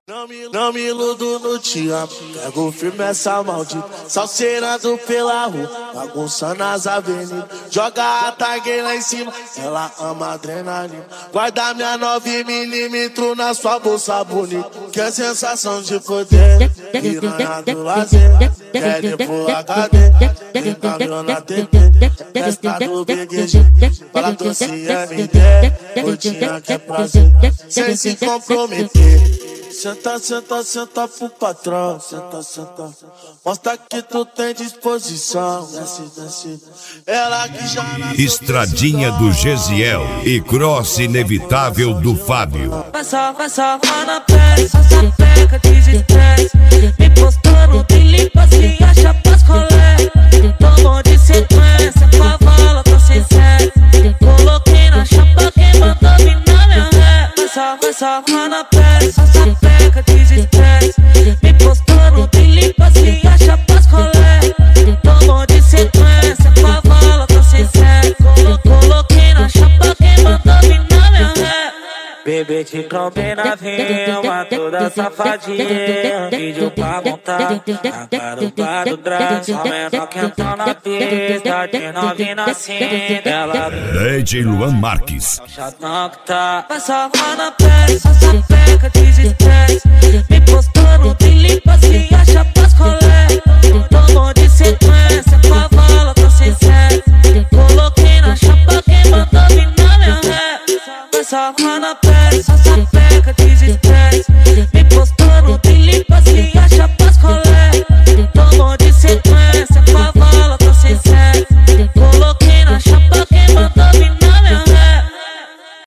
Não me iludo no te amo, pego firme essa maldita, salseirando pela rua, bagunçando as avenidas, joga a tag lá em cima, ela ama adrenalina, guarda minha 9mm na sua bolsa bonita, que é sensação de poder, piranha do lazer, quer ir pro HD, brincando na TV, festa do BGG, fala doce MD, curtinha que é prazer, sem se comprometer. Senta, senta, senta pro patrão, senta, senta. Mostra que tu tem disposição. Desce, desce. Ela que já nasceu. Estradinha do Gesiel e cross inevitável do Fábio. Passa na pele, só sapeca de estresse. Me postando, te limpa se acha pras colé. Tomou de sequência, favala, tô sem sede. Coloquei na chapa, quem mandou vir na minha ré. Passa na pele, só sapeca de estresse. Me postando, te limpa se acha pras colé. Tomou de sequência, favala, tô sem sede. Coloquei na chapa, quem mandou vir na minha ré. Bebê te trombei na rima, toda safadinha. Vídeo pra montar, a garupa do drag. Só menor que entrou na pista, de novinha na cinta. DJ Luan Marques. Chatão que tá, passa na pele, só sapeca de estresse. Me postando, te limpa se acha pras colé. Tomou de sequência, favala, tô sem sede. Coloquei na chapa, quem mandou vir na minha ré. Passa na pele, só sapeca de estresse. Me postando, te limpa se acha pras colé. Tomou de sequência.